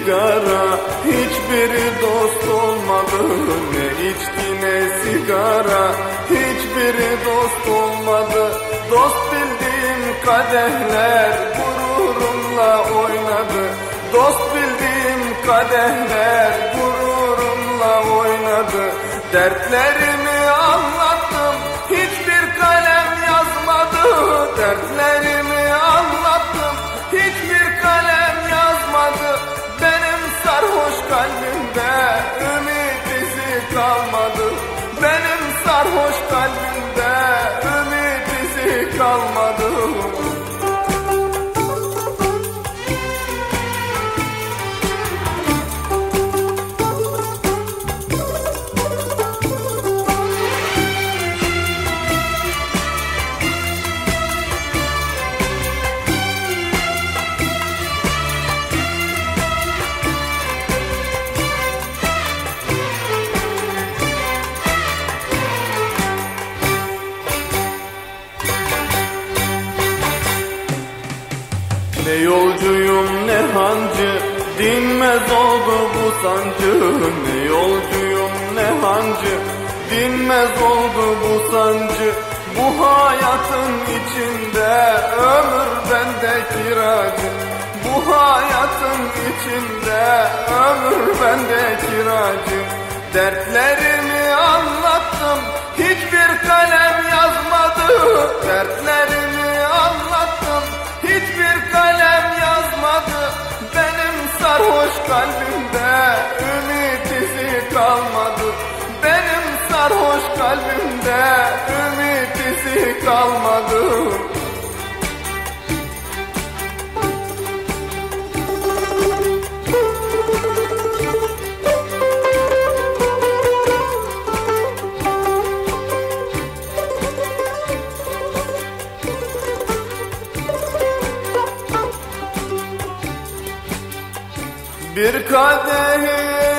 sigara, hiçbiri dost olmadı. Ne içki ne sigara, hiçbiri dost olmadı. Dost bildiğim kadehler gururumla oynadı. Dost bildiğim kadehler gururumla oynadı. Dertlerimi anlattım, hiçbir kalem yazmadı. Dertlerimi anlattım, hiçbir kalem yazmadı. Benim sarhoş kalbimde ümit izi kalmadı. Benim sarhoş kalbimde ümit izi kalmadı. Ne yolcuyum ne hancı, dinmez oldu bu sancı. Ne yolcuyum ne hancı, dinmez oldu bu sancı. Bu hayatın içinde ömür bende kiracı. Bu hayatın içinde ömür bende kiracı. Dertlerimi anlattım, hiçbir kalem yazmadı. Dertlerimi anlattım, hiçbir kalem yazmadı. Benim sarhoş kalbimde ümit izi kalmadı. Benim sarhoş kalbimde ümit izi kalmadı. Bir kadehi